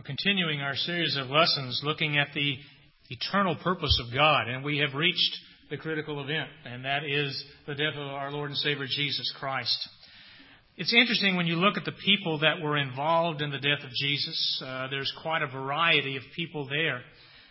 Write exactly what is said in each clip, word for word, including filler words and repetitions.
continuing our series of lessons looking at the eternal purpose of God, and we have reached the critical event, and that is the death of our Lord and Savior Jesus Christ. It's interesting when you look at the people that were involved in the death of Jesus. Uh, there's quite a variety of people there.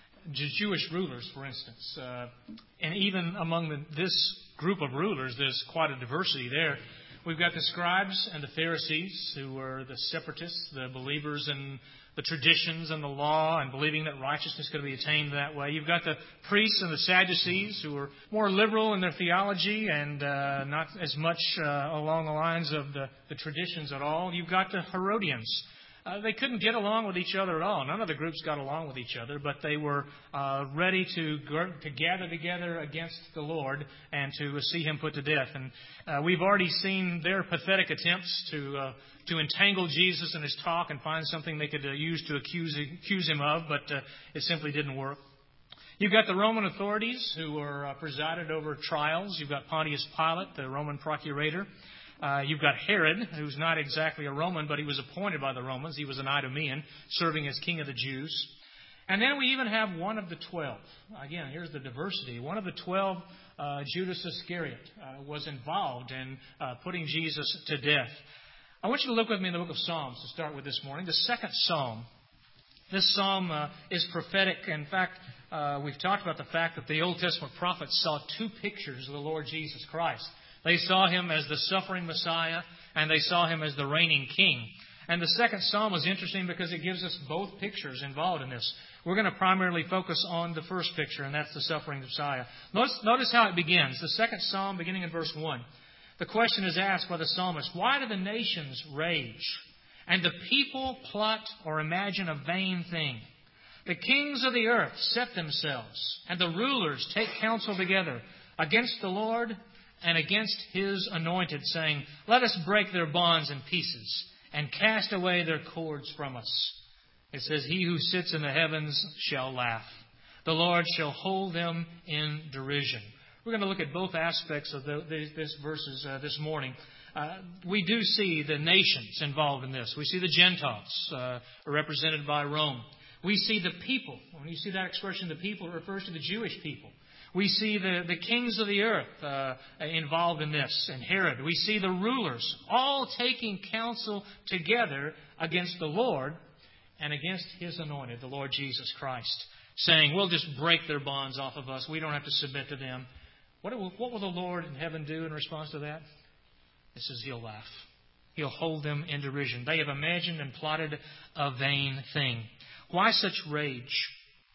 J- Jewish rulers, for instance. Uh, and even among the, this group of rulers, there's quite a diversity there. We've got the scribes and the Pharisees, who were the separatists, the believers in the traditions and the law and believing that righteousness could be attained that way. You've got the priests and the Sadducees, who were more liberal in their theology and uh, not as much uh, along the lines of the, the traditions at all. You've got the Herodians. Uh, they couldn't get along with each other at all. None of the groups got along with each other, but they were uh, ready to to gather together against the Lord and to see Him put to death. And uh, we've already seen their pathetic attempts to uh, to entangle Jesus in His talk and find something they could uh, use to accuse accuse Him of, but uh, it simply didn't work. You've got the Roman authorities who were uh, presided over trials. You've got Pontius Pilate, the Roman procurator. Uh, you've got Herod, who's not exactly a Roman, but he was appointed by the Romans. He was an Idumean, serving as king of the Jews. And then we even have one of the twelve. Again, here's the diversity. One of the twelve, uh, Judas Iscariot, uh, was involved in uh, putting Jesus to death. I want you to look with me in the book of Psalms to start with this morning. The second psalm. This psalm uh, is prophetic. In fact, uh, we've talked about the fact that the Old Testament prophets saw two pictures of the Lord Jesus Christ. They saw Him as the suffering Messiah, and they saw Him as the reigning King. And the second psalm is interesting because it gives us both pictures involved in this. We're going to primarily focus on the first picture, and that's the suffering Messiah. Notice, notice how it begins. The second psalm, beginning in verse one. The question is asked by the psalmist, why do the nations rage, and the people plot or imagine a vain thing? The kings of the earth set themselves, and the rulers take counsel together against the Lord and against His anointed, saying, let us break their bonds in pieces and cast away their cords from us. It says, he who sits in the heavens shall laugh. The Lord shall hold them in derision. We're going to look at both aspects of the, these, these verses uh, this morning. Uh, we do see the nations involved in this. We see the Gentiles uh, represented by Rome. We see the people. When you see that expression, the people, it refers to the Jewish people. We see the, the kings of the earth uh, involved in this, and Herod. We see the rulers all taking counsel together against the Lord and against His anointed, the Lord Jesus Christ, saying, we'll just break their bonds off of us. We don't have to submit to them. What will, what will the Lord in heaven do in response to that? It says He'll laugh. He'll hold them in derision. They have imagined and plotted a vain thing. Why such rage?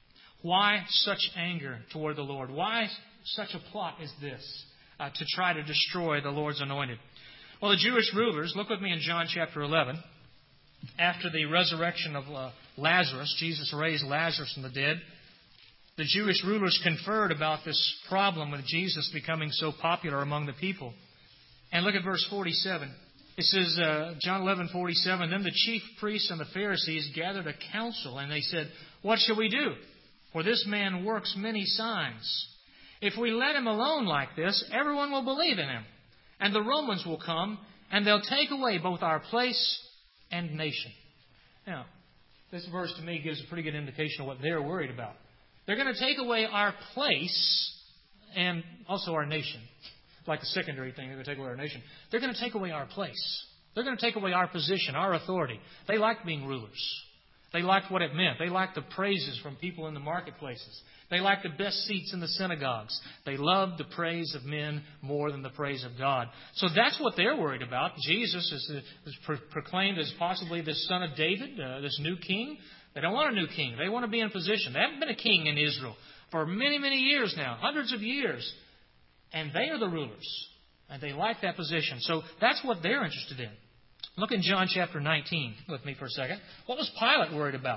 Why such anger toward the Lord? Why such a plot is this uh, to try to destroy the Lord's anointed? Well, the Jewish rulers, look with me in John chapter eleven. After the resurrection of uh, Lazarus, Jesus raised Lazarus from the dead. The Jewish rulers conferred about this problem with Jesus becoming so popular among the people. And look at verse forty-seven. It says, uh, John eleven forty-seven, then the chief priests and the Pharisees gathered a council, and they said, what shall we do? For this man works many signs. If we let him alone like this, everyone will believe in him. And the Romans will come, and they'll take away both our place and nation. Now, this verse to me gives a pretty good indication of what they're worried about. They're going to take away our place and also our nation. Like a secondary thing, they're going to take away our nation. They're going to take away our place. They're going to take away our position, our authority. They like being rulers. They liked what it meant. They liked the praises from people in the marketplaces. They liked the best seats in the synagogues. They loved the praise of men more than the praise of God. So that's what they're worried about. Jesus is, is pro- proclaimed as possibly the son of David, uh, this new king. They don't want a new king. They want to be in position. They haven't been a king in Israel for many, many years now, hundreds of years. And they are the rulers. And they like that position. So that's what they're interested in. Look in John chapter nineteen with me for a second. What was Pilate worried about?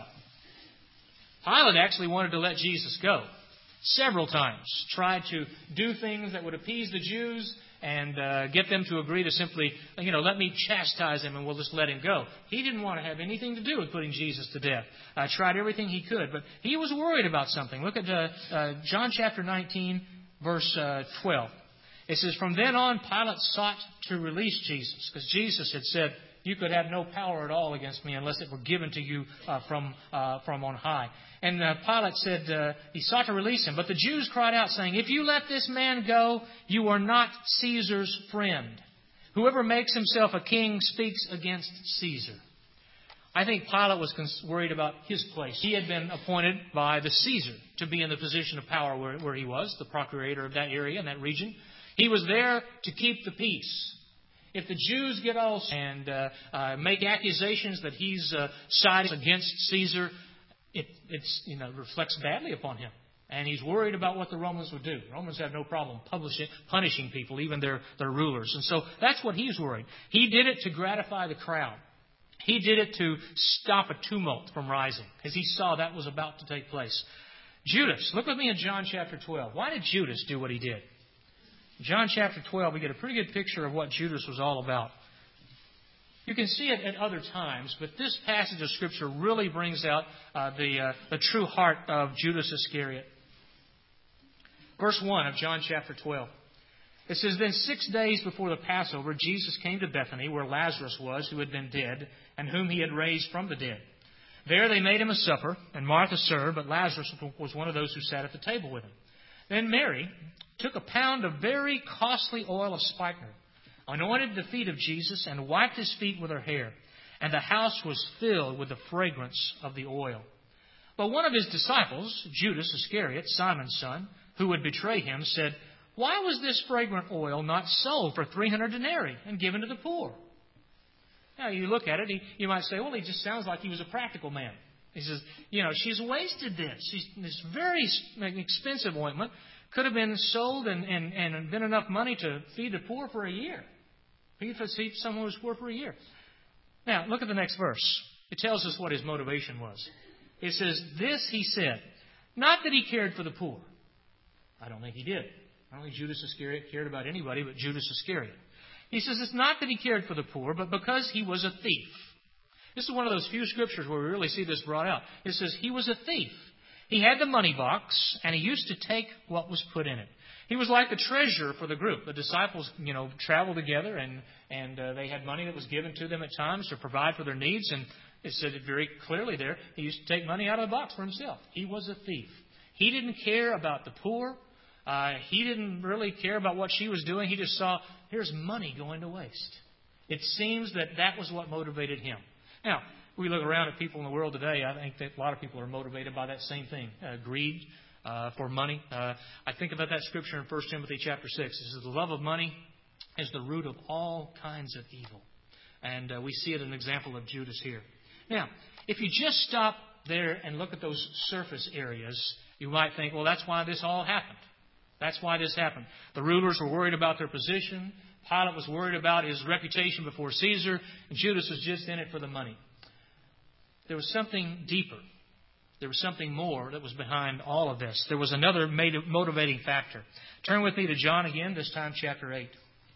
Pilate actually wanted to let Jesus go several times. Tried to do things that would appease the Jews and uh, get them to agree to simply, you know, let me chastise him and we'll just let him go. He didn't want to have anything to do with putting Jesus to death. Uh, tried everything he could, but he was worried about something. Look at uh, uh, John chapter nineteen, verse uh, twelve. It says, from then on, Pilate sought to release Jesus, because Jesus had said, you could have no power at all against me unless it were given to you uh, from uh, from on high. And uh, Pilate said, uh, he sought to release him. But the Jews cried out, saying, if you let this man go, you are not Caesar's friend. Whoever makes himself a king speaks against Caesar. I think Pilate was worried about his place. He had been appointed by the Caesar to be in the position of power where, where he was, the procurator of that area and that region. He was there to keep the peace. If the Jews get all and uh, uh, make accusations that he's uh, siding against Caesar, it it's, you know, reflects badly upon him. And he's worried about what the Romans would do. Romans have no problem publishing, punishing people, even their, their rulers. And so that's what he's worried. He did it to gratify the crowd. He did it to stop a tumult from rising, because he saw that was about to take place. Judas, look with me in John chapter twelve. Why did Judas do what he did? John chapter twelve, we get a pretty good picture of what Judas was all about. You can see it at other times, but this passage of Scripture really brings out uh, the, uh, the true heart of Judas Iscariot. Verse one of John chapter twelve. It says, then six days before the Passover, Jesus came to Bethany, where Lazarus was, who had been dead, and whom he had raised from the dead. There they made him a supper, and Martha served, but Lazarus was one of those who sat at the table with him. Then Mary took a pound of very costly oil of spikenard, anointed the feet of Jesus, and wiped his feet with her hair. And the house was filled with the fragrance of the oil. But one of his disciples, Judas Iscariot, Simon's son, who would betray him, said, why was this fragrant oil not sold for three hundred denarii and given to the poor? Now, you look at it, he, you might say, well, he just sounds like he was a practical man. He says, you know, she's wasted this. She's, this very expensive ointment could have been sold and, and, and been enough money to feed the poor for a year. Feed someone who's poor for a year. Now, look at the next verse. It tells us what his motivation was. It says, this he said, not that he cared for the poor. I don't think he did. I don't think Judas Iscariot cared about anybody but Judas Iscariot. He says it's not that he cared for the poor, but because he was a thief. This is one of those few scriptures where we really see this brought out. It says he was a thief. He had the money box, and he used to take what was put in it. He was like the treasurer for the group. The disciples, you know, traveled together, and, and uh, they had money that was given to them at times to provide for their needs. And it said it very clearly there. He used to take money out of the box for himself. He was a thief. He didn't care about the poor. Uh, he didn't really care about what she was doing. He just saw, here's money going to waste. It seems that that was what motivated him. Now, we look around at people in the world today, I think that a lot of people are motivated by that same thing, uh, greed uh, for money. Uh, I think about that scripture in First Timothy chapter six. It says, the love of money is the root of all kinds of evil. And uh, we see it in an example of Judas here. Now, if you just stop there and look at those surface areas, you might think, well, that's why this all happened. That's why this happened. The rulers were worried about their position. Pilate was worried about his reputation before Caesar. And Judas was just in it for the money. There was something deeper. There was something more that was behind all of this. There was another motivating factor. Turn with me to John again, this time chapter eight.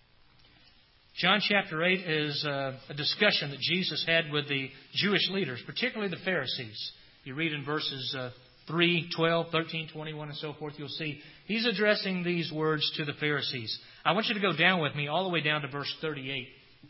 John chapter eight is a discussion that Jesus had with the Jewish leaders, particularly the Pharisees. If you read in verses uh, three, twelve, thirteen, twenty-one, and so forth, you'll see he's addressing these words to the Pharisees. I want you to go down with me all the way down to verse thirty-eight.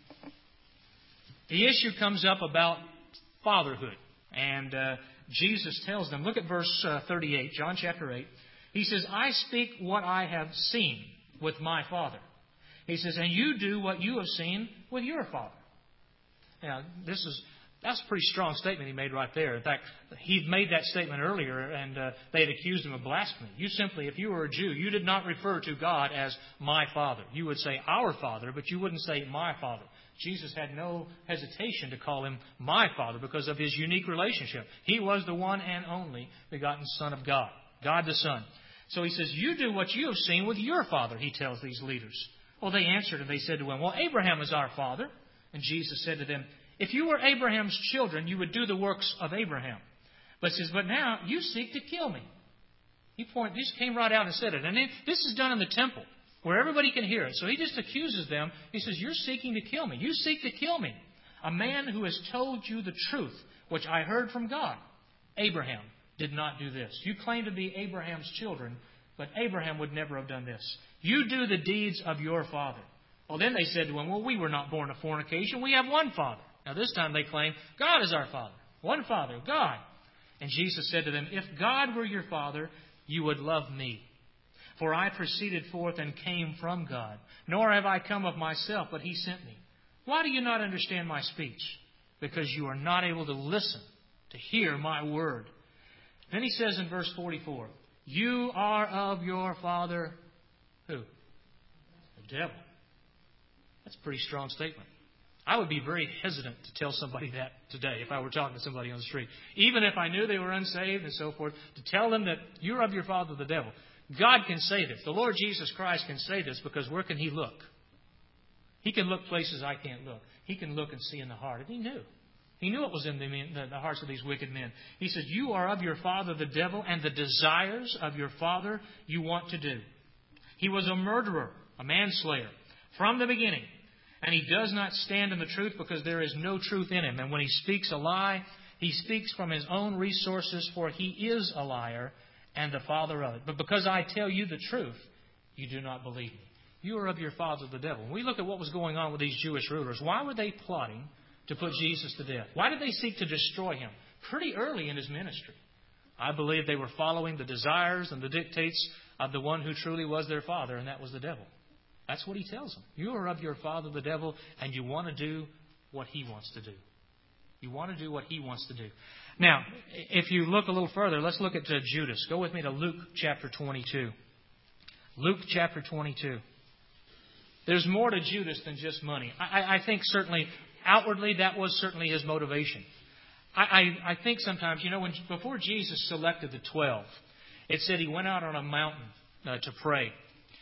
The issue comes up about fatherhood. And uh, Jesus tells them, look at verse uh, thirty-eight, John chapter eight. He says, I speak what I have seen with my Father. He says, and you do what you have seen with your father. Now, this is That's a pretty strong statement he made right there. In fact, he'd made that statement earlier, and uh, they had accused him of blasphemy. You simply, if you were a Jew, you did not refer to God as my Father. You would say our Father, but you wouldn't say my Father. Jesus had no hesitation to call him my Father because of his unique relationship. He was the one and only begotten Son of God, God the Son. So he says, you do what you have seen with your father, he tells these leaders. Well, they answered and they said to him, well, Abraham is our father. And Jesus said to them, if you were Abraham's children, you would do the works of Abraham. But says, but now you seek to kill me. He point, just came right out and said it. And it, this is done in the temple where everybody can hear it. So he just accuses them. He says, you're seeking to kill me. You seek to kill me. A man who has told you the truth, which I heard from God. Abraham did not do this. You claim to be Abraham's children, but Abraham would never have done this. You do the deeds of your father. Well, then they said to him, well, we were not born of fornication. We have one Father, Now this time they claim, God is our Father. One Father, God. And Jesus said to them, if God were your Father, you would love me. For I proceeded forth and came from God. Nor have I come of myself, but He sent me. Why do you not understand my speech? Because you are not able to listen, to hear my word. Then He says in verse forty-four, you are of your father, who? The devil. That's a pretty strong statement. I would be very hesitant to tell somebody that today if I were talking to somebody on the street. Even if I knew they were unsaved and so forth, to tell them that you're of your father, the devil. God can say this. The Lord Jesus Christ can say this because where can He look? He can look places I can't look. He can look and see in the heart. And He knew. He knew what was in the, the hearts of these wicked men. He said, you are of your father, the devil, and the desires of your father you want to do. He was a murderer, a manslayer, from the beginning. And he does not stand in the truth because there is no truth in him. And when he speaks a lie, he speaks from his own resources, for he is a liar and the father of it. But because I tell you the truth, you do not believe me. You are of your father, the devil. When we look at what was going on with these Jewish rulers, why were they plotting to put Jesus to death? Why did they seek to destroy Him pretty early in His ministry? I believe they were following the desires and the dictates of the one who truly was their father, and that was the devil. That's what He tells them. You are of your father, the devil, and you want to do what he wants to do. You want to do what he wants to do. Now, if you look a little further, let's look at uh, Judas. Go with me to Luke chapter twenty-two. Luke chapter twenty-two. There's more to Judas than just money. I, I think certainly, outwardly, that was certainly his motivation. I, I, I think sometimes, you know, when before Jesus selected the twelve, it said He went out on a mountain uh, to pray.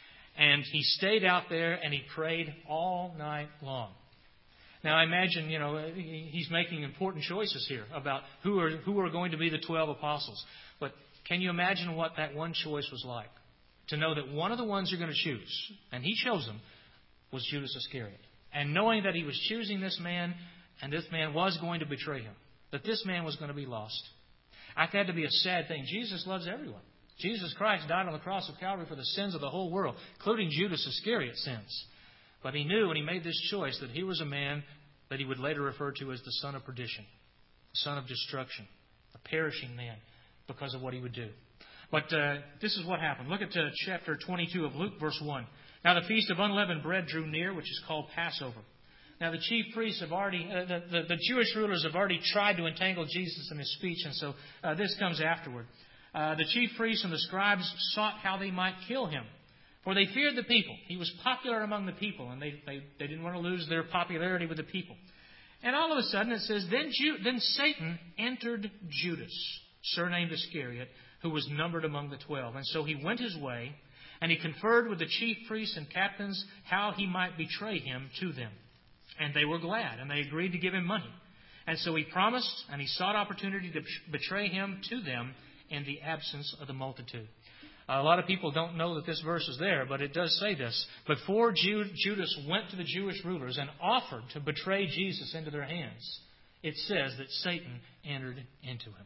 And He stayed out there and He prayed all night long. Now, I imagine, you know, He's making important choices here about who are who are going to be the twelve apostles. But can you imagine what that one choice was like? To know that one of the ones you're going to choose, and He chose them, was Judas Iscariot. And knowing that He was choosing this man, and this man was going to betray Him, that this man was going to be lost. That had to be a sad thing. Jesus loves everyone. Jesus Christ died on the cross of Calvary for the sins of the whole world, including Judas Iscariot's sins. But He knew when He made this choice that he was a man that He would later refer to as the son of perdition, the son of destruction, a perishing man because of what he would do. But uh, this is what happened. Look at uh, chapter twenty-two of Luke, verse one. Now the feast of unleavened bread drew near, which is called Passover. Now the chief priests have already, uh, the, the, the Jewish rulers have already tried to entangle Jesus in His speech, and so uh, this comes afterward. Uh, the chief priests and the scribes sought how they might kill Him, for they feared the people. He was popular among the people, and they, they, they didn't want to lose their popularity with the people. And all of a sudden it says, then, Ju- then Satan entered Judas, surnamed Iscariot, who was numbered among the twelve. And so he went his way, and he conferred with the chief priests and captains how he might betray Him to them. And they were glad, and they agreed to give him money. And so he promised, and he sought opportunity to betray Him to them in the absence of the multitude. A lot of people don't know that this verse is there, but it does say this. Before Judas went to the Jewish rulers and offered to betray Jesus into their hands, it says that Satan entered into him.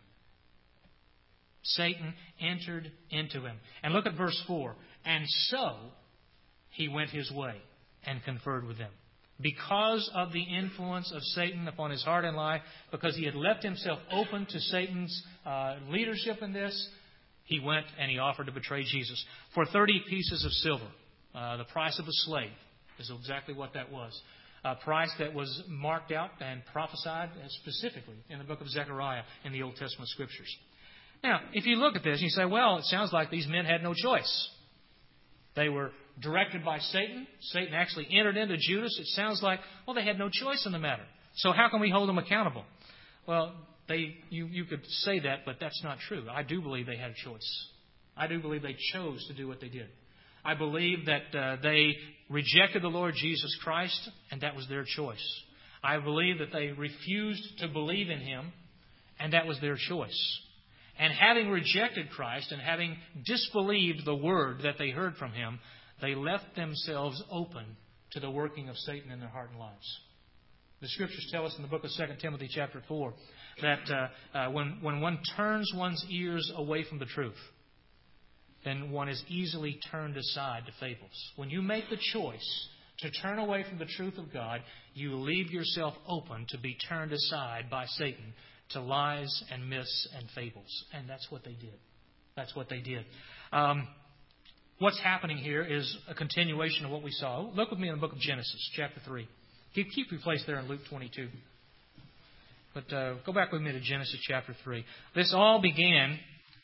Satan entered into him. And look at verse four. And so he went his way and conferred with them. Because of the influence of Satan upon his heart and life, because he had left himself open to Satan's uh, leadership in this, he went and he offered to betray Jesus for thirty pieces of silver. Uh, the price of a slave is exactly what that was. A price that was marked out and prophesied specifically in the book of Zechariah in the Old Testament Scriptures. Now, if you look at this and you say, well, it sounds like these men had no choice. They were directed by Satan. Satan actually entered into Judas. It sounds like, well, they had no choice in the matter. So how can we hold them accountable? Well, they you, you could say that, but that's not true. I do believe they had a choice. I do believe they chose to do what they did. I believe that uh, they rejected the Lord Jesus Christ, and that was their choice. I believe that they refused to believe in Him, and that was their choice. And having rejected Christ and having disbelieved the word that they heard from Him, they left themselves open to the working of Satan in their heart and lives. The Scriptures tell us in the book of Second Timothy chapter four that uh, uh, when, when one turns one's ears away from the truth, then one is easily turned aside to fables. When you make the choice to turn away from the truth of God, you leave yourself open to be turned aside by Satan to lies and myths and fables. And that's what they did. That's what they did. Um, what's happening here is a continuation of what we saw. Look with me in the book of Genesis, chapter three. Keep, keep your place there in Luke twenty-two. But uh, go back with me to Genesis chapter three. This all began,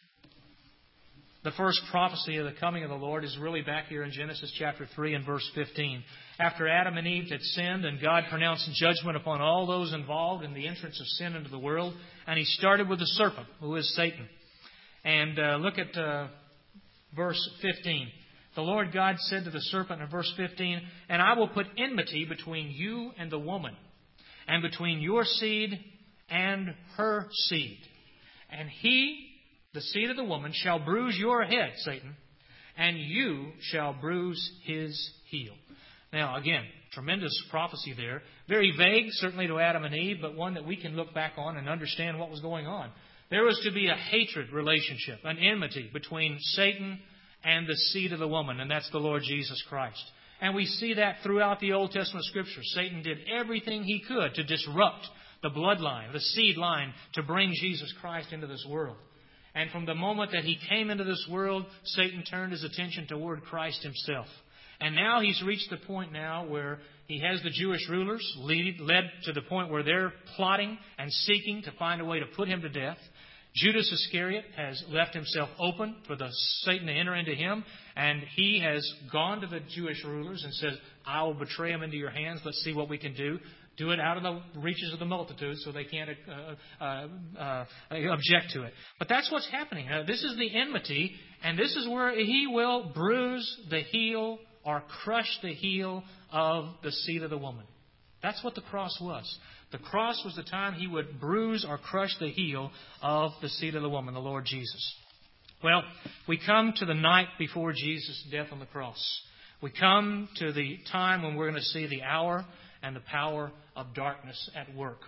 the first prophecy of the coming of the Lord is really back here in Genesis chapter three and verse fifteen. After Adam and Eve had sinned and God pronounced judgment upon all those involved in the entrance of sin into the world, and He started with the serpent, who is Satan. And uh, look at uh, verse fifteen. The Lord God said to the serpent in verse fifteen, "And I will put enmity between you and the woman, and between your seed and her seed. And he, the seed of the woman, shall bruise your head, Satan, and you shall bruise his heel." Now, again, tremendous prophecy there. Very vague, certainly to Adam and Eve, but one that we can look back on and understand what was going on. There was to be a hatred relationship, an enmity between Satan and the seed of the woman, and that's the Lord Jesus Christ. And we see that throughout the Old Testament Scripture. Satan did everything he could to disrupt the bloodline, the seed line, to bring Jesus Christ into this world. And from the moment that he came into this world, Satan turned his attention toward Christ himself. And now he's reached the point now where he has the Jewish rulers lead, led to the point where they're plotting and seeking to find a way to put him to death. Judas Iscariot has left himself open for the Satan to enter into him, and he has gone to the Jewish rulers and says, "I will betray him into your hands. Let's see what we can do." Do it out of the reaches of the multitude so they can't uh, uh, uh, object to it. But that's what's happening. Uh, this is the enmity, and this is where he will bruise the heel or crush the heel of the seed of the woman. That's what the cross was. The cross was the time he would bruise or crush the heel of the seed of the woman, the Lord Jesus. Well, we come to the night before Jesus' death on the cross. We come to the time when we're going to see the hour and the power of darkness at work.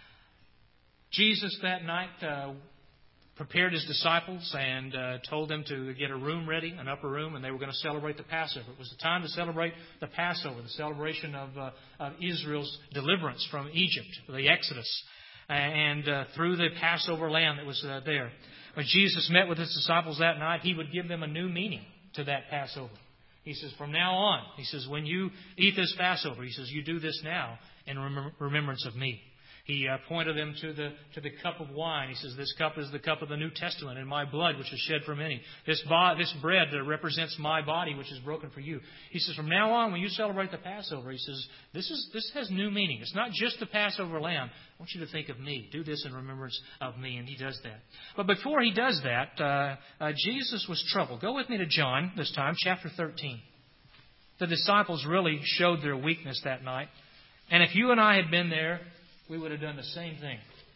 Jesus that night uh, prepared His disciples and uh, told them to get a room ready, an upper room, and they were going to celebrate the Passover. It was the time to celebrate the Passover, the celebration of, uh, of Israel's deliverance from Egypt, the Exodus, and uh, through the Passover lamb that was uh, there. When Jesus met with His disciples that night, He would give them a new meaning to that Passover. He says, from now on, He says, when you eat this Passover, He says, you do this now in rem- remembrance of Me. He uh, pointed them to the to the cup of wine. He says, this cup is the cup of the New Testament in My blood, which is shed for many. This, bo- this bread that represents My body, which is broken for you. He says, from now on, when you celebrate the Passover, He says, this is this has new meaning. It's not just the Passover lamb. I want you to think of Me. Do this in remembrance of Me. And He does that. But before He does that, uh, uh, Jesus was troubled. Go with me to John this time, chapter thirteen. The disciples really showed their weakness that night. And if you and I had been there, we would have done the same thing.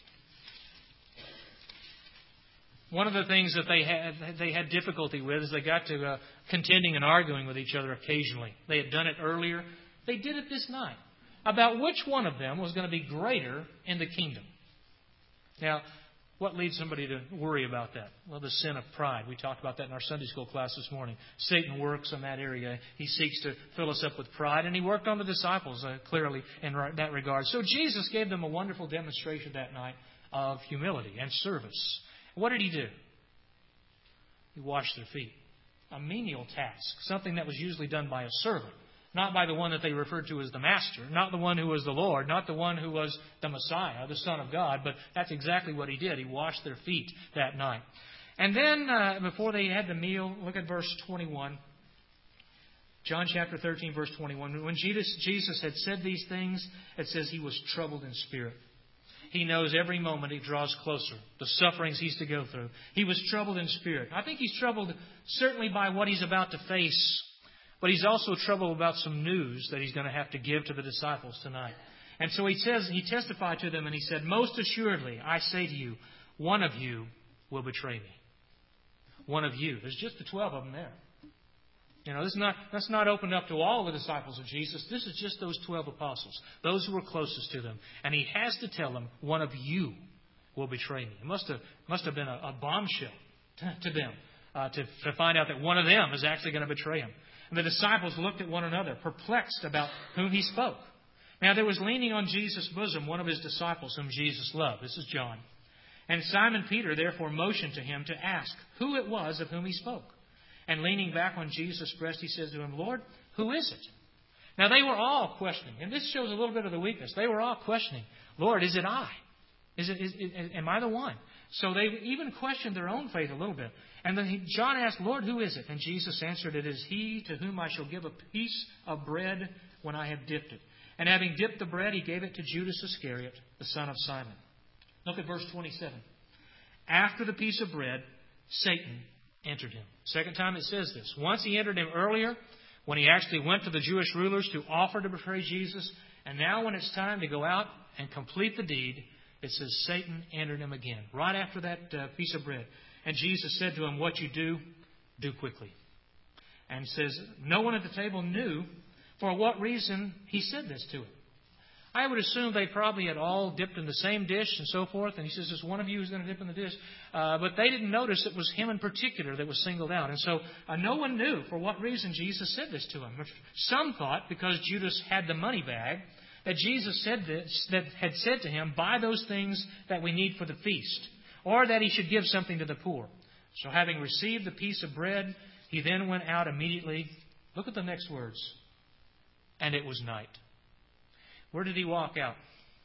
One of the things that they had they had difficulty with is they got to uh, contending and arguing with each other occasionally. They had done it earlier. They did it this night about which one of them was going to be greater in the kingdom. Now, what leads somebody to worry about that? Well, the sin of pride. We talked about that in our Sunday school class this morning. Satan works in that area. He seeks to fill us up with pride, and he worked on the disciples uh, clearly in that regard. So Jesus gave them a wonderful demonstration that night of humility and service. What did He do? He washed their feet. A menial task, something that was usually done by a servant. Not by the one that they referred to as the Master, not the one who was the Lord, not the one who was the Messiah, the Son of God, but that's exactly what He did. He washed their feet that night. And then, uh, before they had the meal, look at verse twenty-one. John chapter thirteen, verse twenty-one. When Jesus, Jesus had said these things, it says He was troubled in spirit. He knows every moment He draws closer, the sufferings He's to go through. He was troubled in spirit. I think He's troubled certainly by what He's about to face. But He's also troubled about some news that He's going to have to give to the disciples tonight. And so He says, He testified to them and He said, most assuredly, I say to you, one of you will betray Me. One of you. There's just the twelve of them there. You know, this is not, that's not opened up to all the disciples of Jesus. This is just those twelve apostles, those who were closest to them. And He has to tell them, one of you will betray Me. It must have, must have been a, a bombshell to, to them uh, to, to find out that one of them is actually going to betray Him. And the disciples looked at one another, perplexed about whom he spoke. Now there was leaning on Jesus' bosom one of his disciples whom Jesus loved. This is John. And Simon Peter therefore motioned to him to ask who it was of whom he spoke. And leaning back on Jesus' breast, he says to him, Lord, who is it? Now they were all questioning. And this shows a little bit of the weakness. They were all questioning, Lord, is it I? Is it, is, is, am I the one? So they even questioned their own faith a little bit. And then he, John asked, Lord, who is it? And Jesus answered, it is he to whom I shall give a piece of bread when I have dipped it. And having dipped the bread, he gave it to Judas Iscariot, the son of Simon. Look at verse twenty-seven. After the piece of bread, Satan entered him. Second time it says this. Once he entered him earlier, when he actually went to the Jewish rulers to offer to betray Jesus. And now when it's time to go out and complete the deed, it says Satan entered him again. Right after that uh, piece of bread. And Jesus said to him, what you do, do quickly. And says, no one at the table knew for what reason he said this to him. I would assume they probably had all dipped in the same dish and so forth. And he says, there's one of you who's going to dip in the dish. Uh, but they didn't notice it was him in particular that was singled out. And so uh, no one knew for what reason Jesus said this to him. Some thought because Judas had the money bag, that Jesus said this, that had said to him, buy those things that we need for the feast, or that he should give something to the poor. So having received the piece of bread, he then went out immediately. Look at the next words. And it was night. Where did he walk out?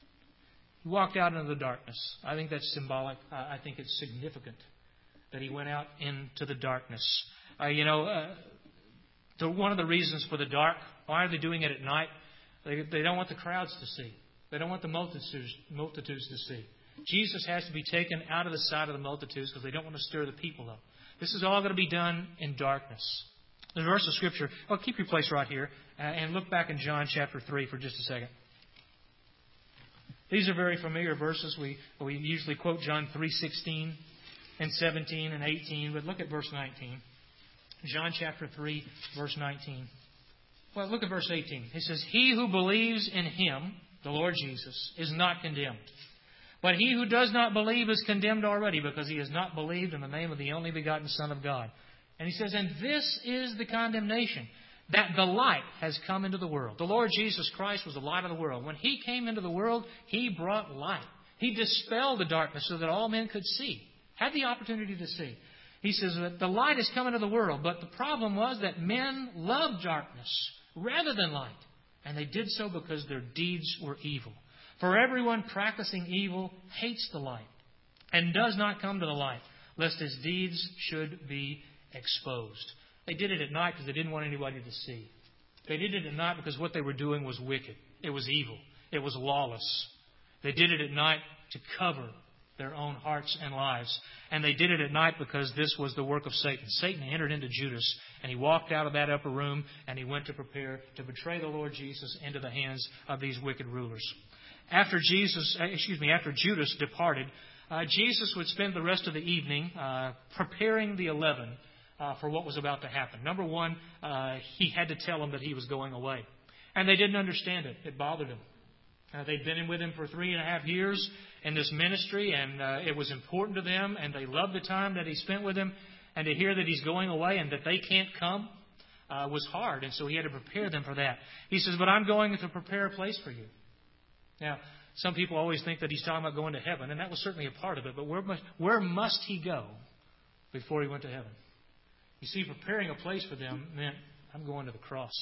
He walked out into the darkness. I think that's symbolic. I think it's significant that he went out into the darkness. Uh, you know, uh, the, one of the reasons for the dark, why are they doing it at night? They, they don't want the crowds to see. They don't want the multitudes, multitudes to see. Jesus has to be taken out of the sight of the multitudes because they don't want to stir the people up. This is all going to be done in darkness. The verse of Scripture, well, keep your place right here uh, and look back in John chapter three for just a second. These are very familiar verses. We, we usually quote John three sixteen and seventeen and eighteen, but look at verse nineteen. John chapter three, verse nineteen. Well, look at verse eighteen. It says, he who believes in him, the Lord Jesus, is not condemned. But he who does not believe is condemned already because he has not believed in the name of the only begotten Son of God. And he says, and this is the condemnation, that the light has come into the world. The Lord Jesus Christ was the light of the world. When he came into the world, he brought light. He dispelled the darkness so that all men could see, had the opportunity to see. He says that the light has come into the world, but the problem was that men loved darkness rather than light. And they did so because their deeds were evil. For everyone practicing evil hates the light and does not come to the light, lest his deeds should be exposed. They did it at night because they didn't want anybody to see. They did it at night because what they were doing was wicked. It was evil. It was lawless. They did it at night to cover their own hearts and lives. And they did it at night because this was the work of Satan. Satan entered into Judas and he walked out of that upper room and he went to prepare to betray the Lord Jesus into the hands of these wicked rulers. After Jesus, excuse me, after Judas departed, uh, Jesus would spend the rest of the evening uh, preparing the eleven uh, for what was about to happen. Number one, uh, he had to tell them that he was going away. And they didn't understand it. It bothered them. Uh, they'd been with him for three and a half years in this ministry, and uh, it was important to them, and they loved the time that he spent with them. And to hear that he's going away and that they can't come uh, was hard, and so he had to prepare them for that. He says, but I'm going to prepare a place for you. Now, some people always think that he's talking about going to heaven, and that was certainly a part of it, but where must, where must he go before he went to heaven? You see, preparing a place for them meant, I'm going to the cross.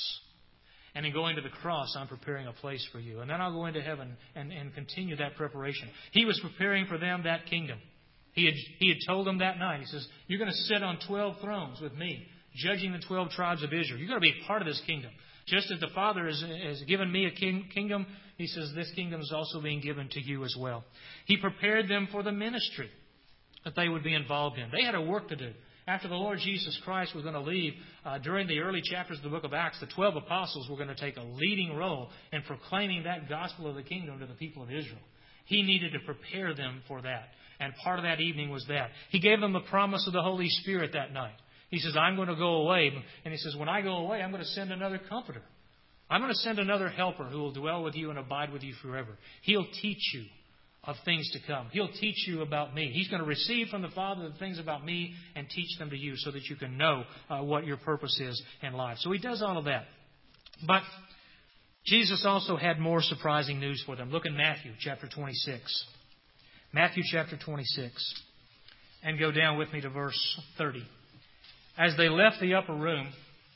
And in going to the cross, I'm preparing a place for you. And then I'll go into heaven and, and continue that preparation. He was preparing for them that kingdom. He had, he had told them that night, he says, you're going to sit on twelve thrones with me, judging the twelve tribes of Israel. You're going to be a part of this kingdom. Just as the Father has, has given me a king, kingdom, he says this kingdom is also being given to you as well. He prepared them for the ministry that they would be involved in. They had a work to do. After the Lord Jesus Christ was going to leave, uh, during the early chapters of the book of Acts, the twelve apostles were going to take a leading role in proclaiming that gospel of the kingdom to the people of Israel. He needed to prepare them for that. And part of that evening was that. He gave them the promise of the Holy Spirit that night. He says, I'm going to go away. And he says, when I go away, I'm going to send another comforter. I'm going to send another helper who will dwell with you and abide with you forever. He'll teach you of things to come. He'll teach you about me. He's going to receive from the Father the things about me and teach them to you so that you can know uh, what your purpose is in life. So He does all of that. But Jesus also had more surprising news for them. Look in Matthew chapter twenty-six. Matthew chapter twenty-six. And go down with me to verse thirty. As they left the upper room,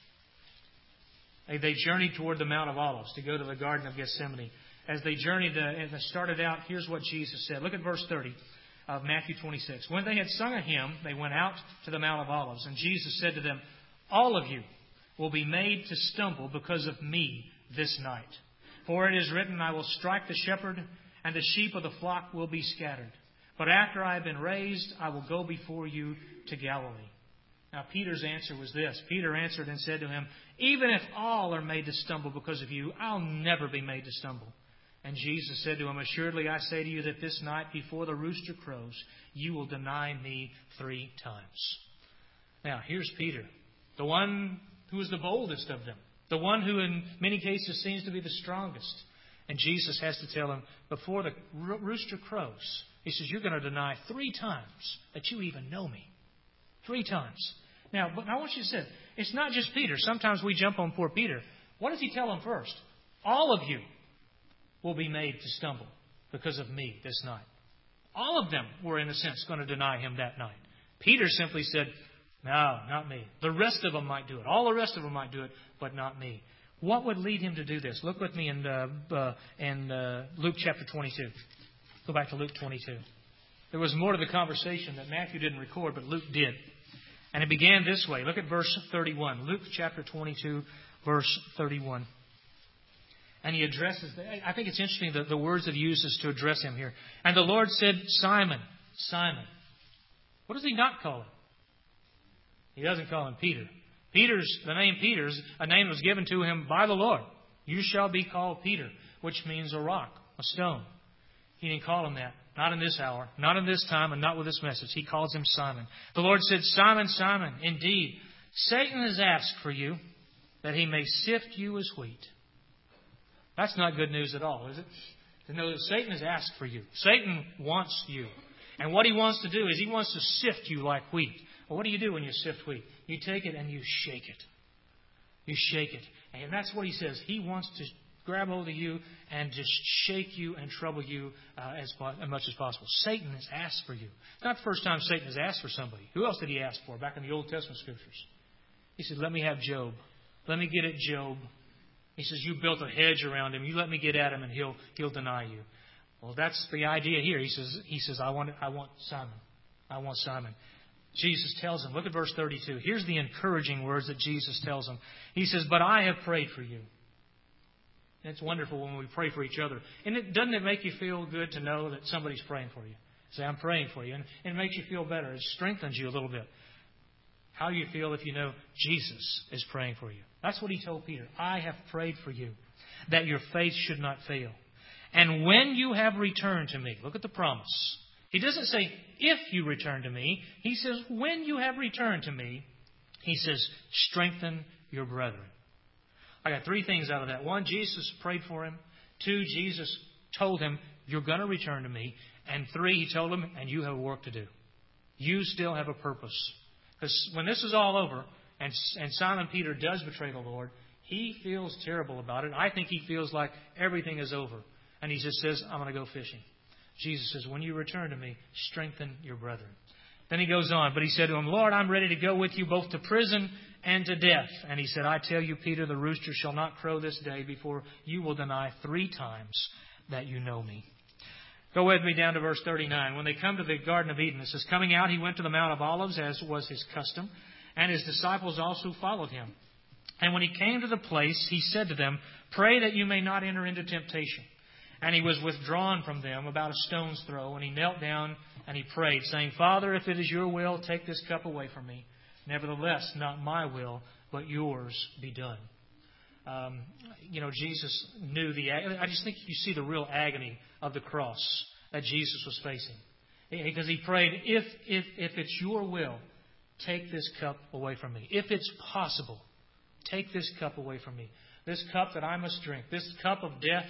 they journeyed toward the Mount of Olives to go to the Garden of Gethsemane. As they journeyed and they started out, here's what Jesus said. Look at verse thirty of Matthew twenty-six. When they had sung a hymn, they went out to the Mount of Olives. And Jesus said to them, all of you will be made to stumble because of me this night. For it is written, I will strike the shepherd, and the sheep of the flock will be scattered. But after I have been raised, I will go before you to Galilee. Now, Peter's answer was this. Peter answered and said to him, even if all are made to stumble because of you, I'll never be made to stumble. And Jesus said to him, assuredly I say to you that this night before the rooster crows, you will deny me three times. Now, here's Peter, the one who is the boldest of them, the one who in many cases seems to be the strongest. And Jesus has to tell him, before the rooster crows, He says, you're going to deny three times that you even know me. Three times. Now, but I want you to say, it's not just Peter. Sometimes we jump on poor Peter. What does He tell him first? All of you will be made to stumble because of me this night. All of them were, in a sense, going to deny Him that night. Peter simply said, no, not me. The rest of them might do it. All the rest of them might do it, but not me. What would lead him to do this? Look with me in, uh, uh, in uh, Luke chapter twenty-two. Go back to Luke twenty-two. There was more to the conversation that Matthew didn't record, but Luke did. And it began this way. Look at verse thirty-one. Luke chapter twenty-two, verse thirty-one. And he addresses, I think it's interesting that the words that he uses to address him here. And the Lord said, Simon, Simon. What does He not call him? He doesn't call him Peter. Peter's, the name Peter's, a name was given to him by the Lord. You shall be called Peter, which means a rock, a stone. He didn't call him that. Not in this hour, not in this time, and not with this message. He calls him Simon. The Lord said, Simon, Simon, indeed, Satan has asked for you that he may sift you as wheat. That's not good news at all, is it? To know that Satan has asked for you. Satan wants you. And what he wants to do is he wants to sift you like wheat. Well, what do you do when you sift wheat? You take it and you shake it. You shake it. And that's what he says. He wants to grab hold of you and just shake you and trouble you uh, as, as much as possible. Satan has asked for you. It's not the first time Satan has asked for somebody. Who else did he ask for back in the Old Testament Scriptures? He said, let me have Job. Let me get at Job. He says, you built a hedge around him. You let me get at him and he'll he'll deny you. Well, that's the idea here. He says, he says, I want I want Simon. I want Simon. Jesus tells him, look at verse thirty-two. Here's the encouraging words that Jesus tells him. He says, but I have prayed for you. And it's wonderful when we pray for each other. And it, doesn't it make you feel good to know that somebody's praying for you? Say, I'm praying for you. And, and it makes you feel better. It strengthens you a little bit. How do you feel if you know Jesus is praying for you? That's what he told Peter. I have prayed for you, that your faith should not fail. And when you have returned to me, look at the promise. He doesn't say, if you return to me. He says, when you have returned to me, he says, strengthen your brethren. I got three things out of that. One, Jesus prayed for him. Two, Jesus told him, you're going to return to me. And three, he told him, and you have work to do. You still have a purpose. Because when this is all over, and, and Simon Peter does betray the Lord, he feels terrible about it. I think he feels like everything is over. And he just says, I'm going to go fishing. Jesus says, when you return to me, strengthen your brethren. Then he goes on, but he said to him, Lord, I'm ready to go with you both to prison and to death. And he said, I tell you, Peter, the rooster shall not crow this day before you will deny three times that you know me. Go with me down to verse thirty-nine. When they come to the Garden of Eden, it says, coming out, he went to the Mount of Olives, as was his custom, and his disciples also followed him. And when he came to the place, he said to them, pray that you may not enter into temptation. And he was withdrawn from them about a stone's throw, and he knelt down and he prayed, saying, Father, if it is your will, take this cup away from me. Nevertheless, not my will, but yours be done. Um, you know, Jesus knew the... I just think you see the real agony of the cross that Jesus was facing. Because he prayed, if, if, if it's your will, take this cup away from me. If it's possible, take this cup away from me. This cup that I must drink, this cup of death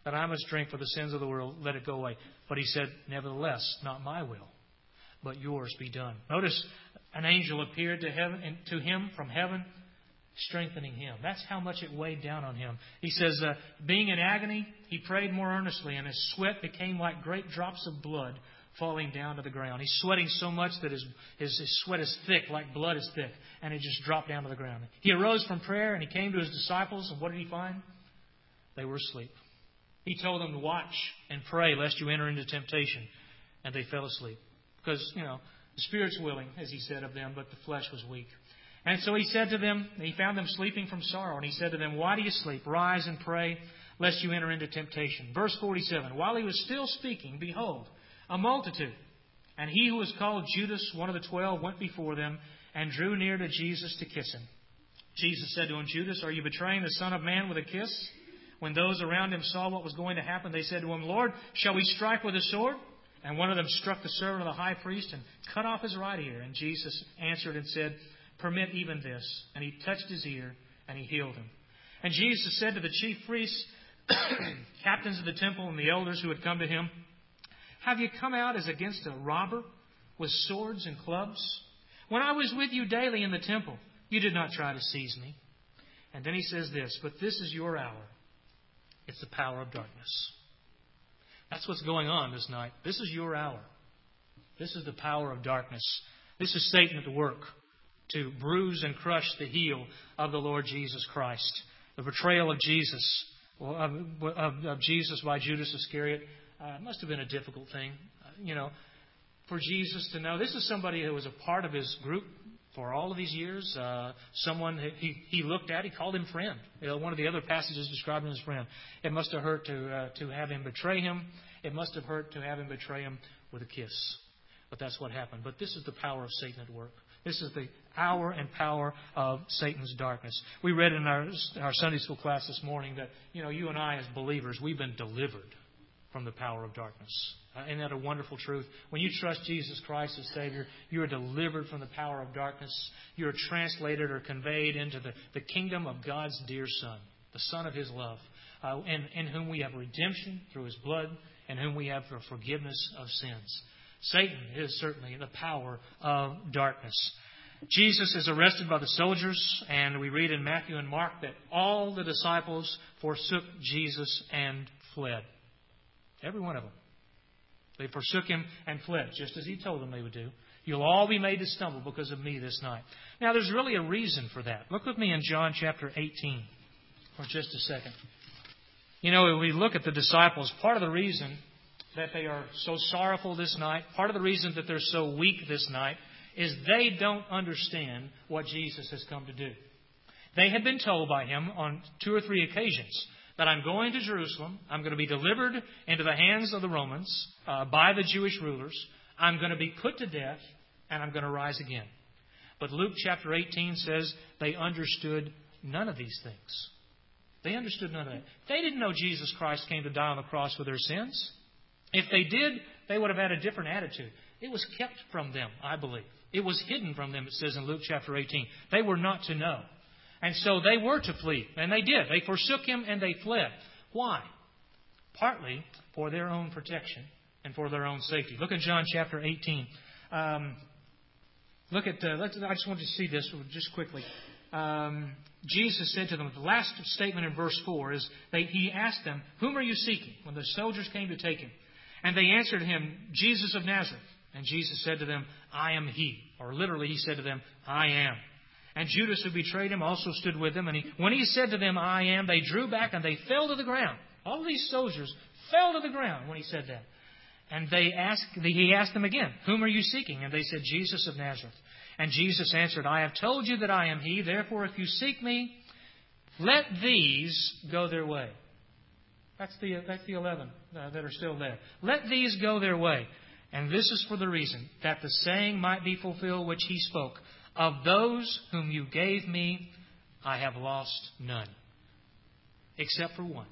that I must drink for the sins of the world, let it go away. But he said, nevertheless, not my will, but yours be done. Notice an angel appeared to heaven, to him from heaven, strengthening him. That's how much it weighed down on him. He says, uh, being in agony, he prayed more earnestly, and his sweat became like great drops of blood falling down to the ground. He's sweating so much that his, his, his sweat is thick, like blood is thick, and it just dropped down to the ground. He arose from prayer, and he came to his disciples, and what did he find? They were asleep. He told them to watch and pray lest you enter into temptation, and they fell asleep. Because, you know, the spirit's willing, as he said of them, but the flesh was weak. And so he said to them, he found them sleeping from sorrow, and he said to them, why do you sleep? Rise and pray, lest you enter into temptation. Verse forty-seven, while he was still speaking, behold, a multitude. And he who was called Judas, one of the twelve, went before them and drew near to Jesus to kiss him. Jesus said to him, Judas, are you betraying the Son of Man with a kiss? When those around him saw what was going to happen, they said to him, Lord, shall we strike with a sword? And one of them struck the servant of the high priest and cut off his right ear. And Jesus answered and said, permit even this. And he touched his ear, and he healed him. And Jesus said to the chief priests, captains of the temple, and the elders who had come to him, have you come out as against a robber with swords and clubs? When I was with you daily in the temple, you did not try to seize me. And then he says this, but this is your hour. It's the power of darkness. That's what's going on this night. This is your hour. This is the power of darkness. This is Satan at work to bruise and crush the heel of the Lord Jesus Christ. The betrayal of Jesus, of, of, of Jesus by Judas Iscariot, uh, must have been a difficult thing. Uh, you know, for Jesus to know. This is somebody who was a part of his group for all of these years. Uh, someone he, he looked at, he called him friend. You know, one of the other passages described him as friend. It must have hurt to uh, to have him betray him. It must have hurt to have him betray him with a kiss. But that's what happened. But this is the power of Satan at work. This is the hour and power of Satan's darkness. We read in our, our Sunday school class this morning that, you know, you and I as believers, we've been delivered from the power of darkness. Uh, isn't that a wonderful truth? When you trust Jesus Christ as Savior, you are delivered from the power of darkness. You are translated or conveyed into the, the kingdom of God's dear Son, the Son of His love, uh, in, in whom we have redemption through His blood, and whom we have for forgiveness of sins. Satan is certainly the power of darkness. Jesus is arrested by the soldiers, and we read in Matthew and Mark that all the disciples forsook Jesus and fled. Every one of them. They forsook Him and fled, just as He told them they would do. You'll all be made to stumble because of me this night. Now, there's really a reason for that. Look with me in John chapter eighteen for just a second. You know, when we look at the disciples, part of the reason that they are so sorrowful this night, part of the reason that they're so weak this night, is they don't understand what Jesus has come to do. They had been told by Him on two or three occasions that I'm going to Jerusalem, I'm going to be delivered into the hands of the Romans uh, by the Jewish rulers, I'm going to be put to death, and I'm going to rise again. But Luke chapter eighteen says they understood none of these things. They understood none of that. They didn't know Jesus Christ came to die on the cross for their sins. If they did, they would have had a different attitude. It was kept from them, I believe. It was hidden from them, it says in Luke chapter eighteen. They were not to know. And so they were to flee. And they did. They forsook Him and they fled. Why? Partly for their own protection and for their own safety. Look at John chapter eighteen. Um, look at. Uh, let's, I just want you to see this just quickly. Um, Jesus said to them, the last statement in verse four is, they, He asked them, whom are you seeking? When the soldiers came to take Him. And they answered Him, Jesus of Nazareth. And Jesus said to them, I am He. Or literally, He said to them, I am. And Judas, who betrayed Him, also stood with them. And he, when He said to them, I am, they drew back and they fell to the ground. All these soldiers fell to the ground when He said that. And they asked, He asked them again, whom are you seeking? And they said, Jesus of Nazareth. And Jesus answered, I have told you that I am He. Therefore, if you seek Me, let these go their way. That's the, that's the eleven uh, that are still there. Let these go their way. And this is for the reason that the saying might be fulfilled which He spoke. Of those whom you gave Me, I have lost none. Except for one.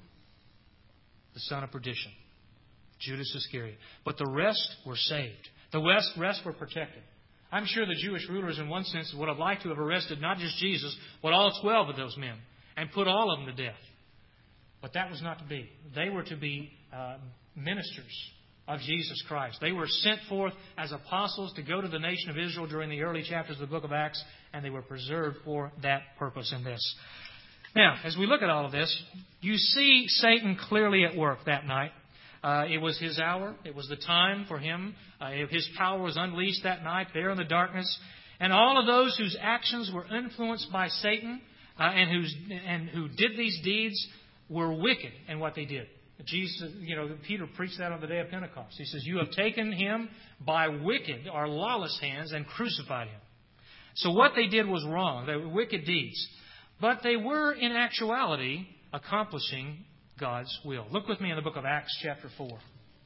The son of perdition. Judas Iscariot. But the rest were saved. The rest, rest were protected. I'm sure the Jewish rulers in one sense would have liked to have arrested not just Jesus, but all twelve of those men. And put all of them to death. But that was not to be. They were to be uh, ministers of Jesus Christ. They were sent forth as apostles to go to the nation of Israel during the early chapters of the book of Acts, and they were preserved for that purpose in this. Now, as we look at all of this, you see Satan clearly at work that night. Uh, it was his hour. It was the time for him. Uh, his power was unleashed that night there in the darkness. And all of those whose actions were influenced by Satan uh, and, who's, and who did these deeds were wicked in what they did. Jesus, you know, Peter preached that on the day of Pentecost. He says, "You have taken him by wicked or lawless hands and crucified him." So what they did was wrong. They were wicked deeds. But they were, in actuality, accomplishing God's will. Look with me in the book of Acts chapter four.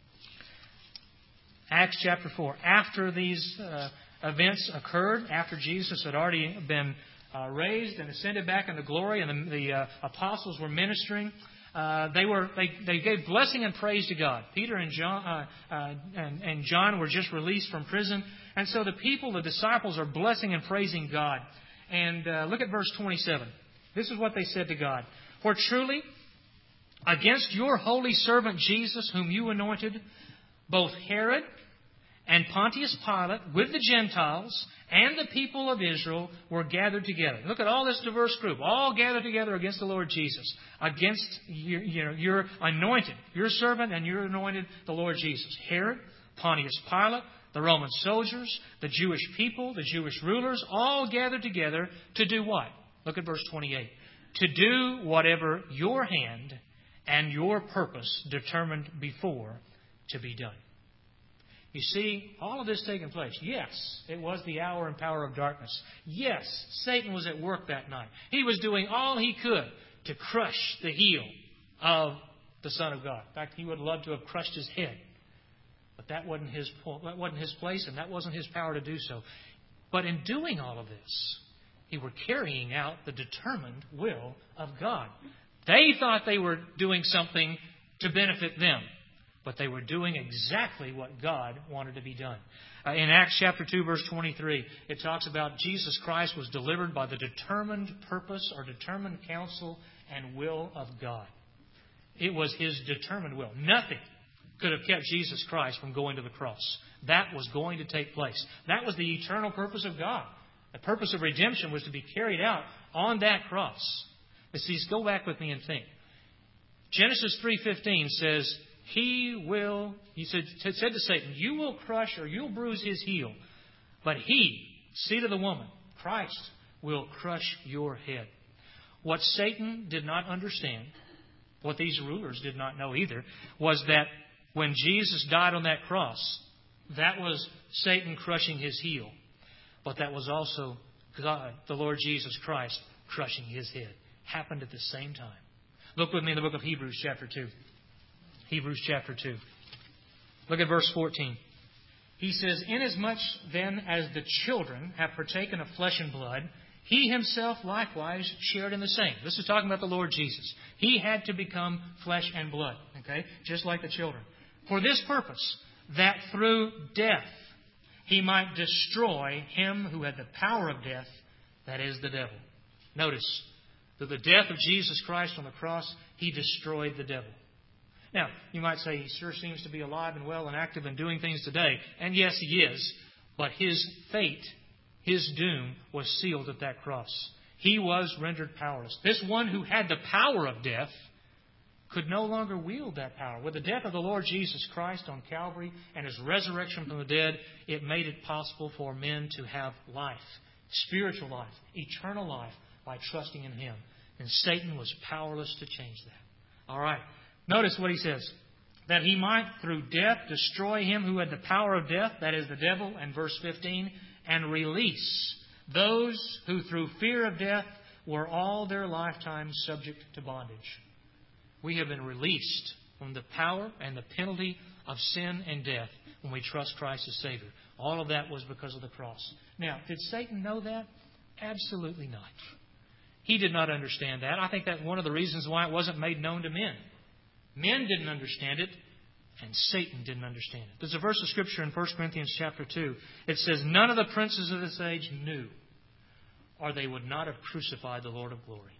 Acts chapter four. After these uh, events occurred, after Jesus had already been uh, raised and ascended back into glory, and the, the uh, apostles were ministering, Uh, they were they, they gave blessing and praise to God. Peter and John uh, uh, and, and John were just released from prison, and so the people, the disciples, are blessing and praising God. And uh, look at verse twenty-seven. This is what they said to God: "For truly, against your holy servant Jesus, whom you anointed, both Herod and Pontius Pilate, with the Gentiles and the people of Israel, were gathered together." Look at all this diverse group, all gathered together against the Lord Jesus, against your, you know, your anointed, your servant and your anointed, the Lord Jesus. Herod, Pontius Pilate, the Roman soldiers, the Jewish people, the Jewish rulers, all gathered together to do what? Look at verse twenty-eight. "To do whatever your hand and your purpose determined before to be done." You see, all of this taking place. Yes, it was the hour and power of darkness. Yes, Satan was at work that night. He was doing all he could to crush the heel of the Son of God. In fact, he would love to have crushed his head. But that wasn't his, that wasn't his place, and that wasn't his power to do so. But in doing all of this, he were carrying out the determined will of God. They thought they were doing something to benefit them, but they were doing exactly what God wanted to be done. Uh, in Acts chapter two, verse twenty-three, it talks about Jesus Christ was delivered by the determined purpose or determined counsel and will of God. It was His determined will. Nothing could have kept Jesus Christ from going to the cross. That was going to take place. That was the eternal purpose of God. The purpose of redemption was to be carried out on that cross. But see, go back with me and think. Genesis three fifteen says, He will, he said, said to Satan, "You will crush or you'll bruise his heel. But he, seed of the woman, Christ, will crush your head." What Satan did not understand, what these rulers did not know either, was that when Jesus died on that cross, that was Satan crushing his heel. But that was also God, the Lord Jesus Christ, crushing his head. Happened at the same time. Look with me in the book of Hebrews chapter two. Hebrews chapter two. Look at verse fourteen. He says, "Inasmuch then as the children have partaken of flesh and blood, He Himself likewise shared in the same." This is talking about the Lord Jesus. He had to become flesh and blood, okay, just like the children. "For this purpose, that through death He might destroy him who had the power of death, that is, the devil." Notice, through the death of Jesus Christ on the cross, He destroyed the devil. Now, you might say He sure seems to be alive and well and active and doing things today. And yes, He is. But His fate, His doom, was sealed at that cross. He was rendered powerless. This one who had the power of death could no longer wield that power. With the death of the Lord Jesus Christ on Calvary and His resurrection from the dead, it made it possible for men to have life, spiritual life, eternal life, by trusting in Him. And Satan was powerless to change that. All right. Notice what he says. "That He might through death destroy him who had the power of death," that is the devil, and verse fifteen, "and release those who through fear of death were all their lifetime subject to bondage." We have been released from the power and the penalty of sin and death when we trust Christ as Savior. All of that was because of the cross. Now, did Satan know that? Absolutely not. He did not understand that. I think that's one of the reasons why it wasn't made known to men. Men didn't understand it, and Satan didn't understand it. There's a verse of Scripture in First Corinthians chapter two. It says, "None of the princes of this age knew, or they would not have crucified the Lord of glory."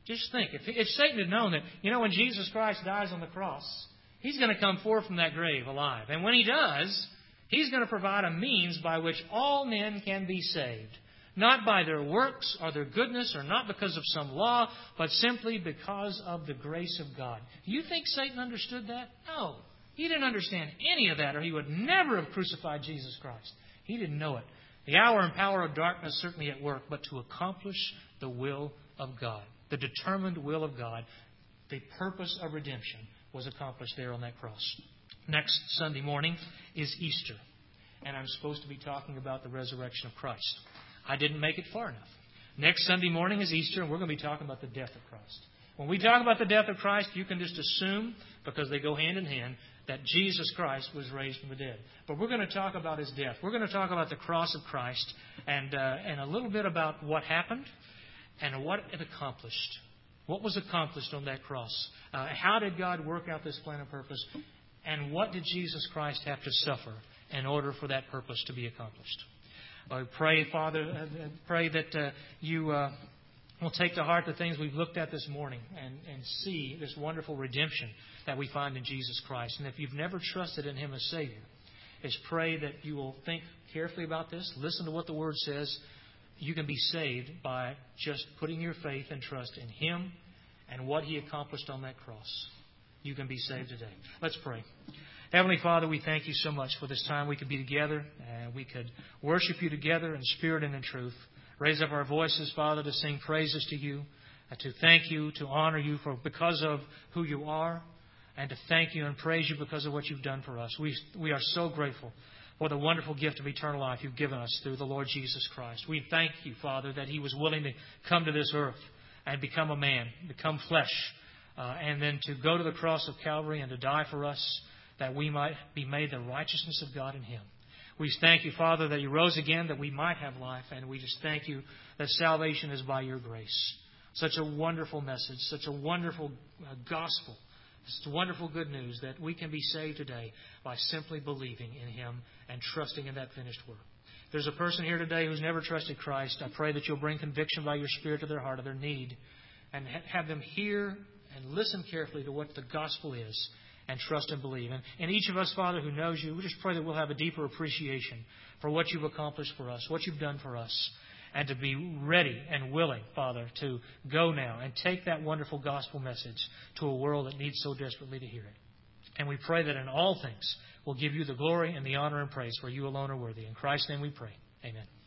Just think, if, if Satan had known that, you know, when Jesus Christ dies on the cross, He's going to come forth from that grave alive. And when He does, He's going to provide a means by which all men can be saved. Not by their works or their goodness or not because of some law, but simply because of the grace of God. Do you think Satan understood that? No. He didn't understand any of that, or he would never have crucified Jesus Christ. He didn't know it. The hour and power of darkness certainly at work, but to accomplish the will of God, the determined will of God, the purpose of redemption was accomplished there on that cross. Next Sunday morning is Easter, and I'm supposed to be talking about the resurrection of Christ. I didn't make it far enough. Next Sunday morning is Easter, and we're going to be talking about the death of Christ. When we talk about the death of Christ, you can just assume, because they go hand in hand, that Jesus Christ was raised from the dead. But we're going to talk about His death. We're going to talk about the cross of Christ and uh, and a little bit about what happened and what it accomplished. What was accomplished on that cross? Uh, how did God work out this plan and purpose? And what did Jesus Christ have to suffer in order for that purpose to be accomplished? I pray, Father, uh, pray that uh, you uh, will take to heart the things we've looked at this morning and, and see this wonderful redemption that we find in Jesus Christ. And if you've never trusted in Him as Savior, is pray that you will think carefully about this, listen to what the Word says. You can be saved by just putting your faith and trust in Him and what He accomplished on that cross. You can be saved today. Let's pray. Heavenly Father, we thank You so much for this time we could be together and we could worship You together in spirit and in truth. Raise up our voices, Father, to sing praises to You, to thank You, to honor You for because of who You are, and to thank You and praise You because of what You've done for us. We, we are so grateful for the wonderful gift of eternal life You've given us through the Lord Jesus Christ. We thank You, Father, that He was willing to come to this earth and become a man, become flesh, uh, and then to go to the cross of Calvary and to die for us, that we might be made the righteousness of God in Him. We thank You, Father, that You rose again, that we might have life, and we just thank You that salvation is by Your grace. Such a wonderful message, such a wonderful uh, gospel, such wonderful good news that we can be saved today by simply believing in Him and trusting in that finished work. If there's a person here today who's never trusted Christ, I pray that You'll bring conviction by Your Spirit to their heart of their need and have them hear and listen carefully to what the gospel is and trust and believe. And, and each of us, Father, who knows You, we just pray that we'll have a deeper appreciation for what You've accomplished for us, what You've done for us, and to be ready and willing, Father, to go now and take that wonderful gospel message to a world that needs so desperately to hear it. And we pray that in all things we'll give You the glory and the honor and praise, for You alone are worthy. In Christ's name we pray. Amen.